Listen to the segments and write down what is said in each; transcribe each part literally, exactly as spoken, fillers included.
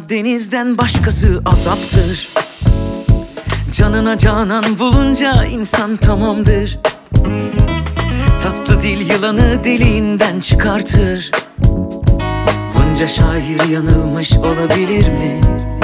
denizden başkası azaptır. Canına canan bulunca insan tamamdır. Tatlı dil yılanı deliğinden çıkartır. Bunca şair yanılmış olabilir mi?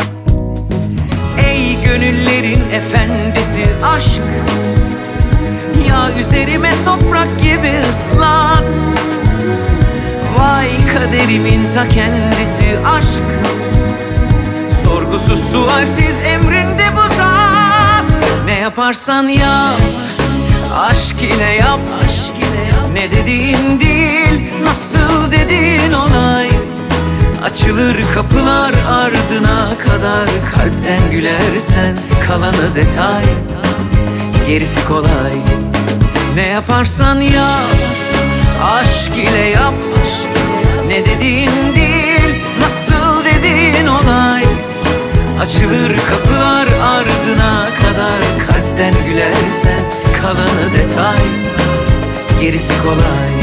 Ey gönüllerin efendisi aşk, ya üzerime toprak gibi ıslat. Vay kaderimin ta kendisi aşk, sorgusuz sualsiz emrinde bu zat. Ne yaparsan yap, aşk ile yap. Ne dediğin değil, nasıl dediğin olay. Açılır kapılar ardına kadar. Kalpten gülersen kalanı detay, gerisi kolay. Ne yaparsan yap, aşk ile yap. Ne dediğin değil, nasıl dediğin olay. Açılır kapılar ardına kadar. Kalpten gülersen kalanı detay, gerisi kolay.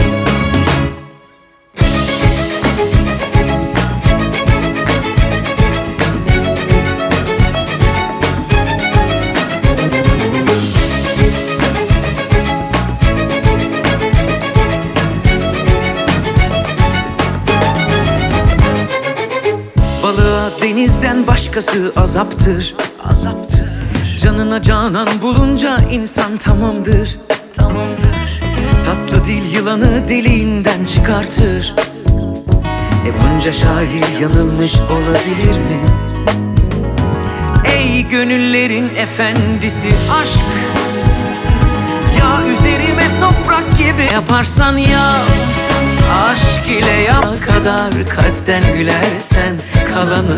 Balığa denizden başkası azaptır. Canına canan bulunca insan tamamdır. Tatlı dil yılanı deliğinden çıkartır. E bunca şair yanılmış olabilir mi? Ey gönüllerin efendisi aşk, ya üzerime toprak gibi yaparsan yap. Aşk ile yap kadar kalpten gülersen kalanı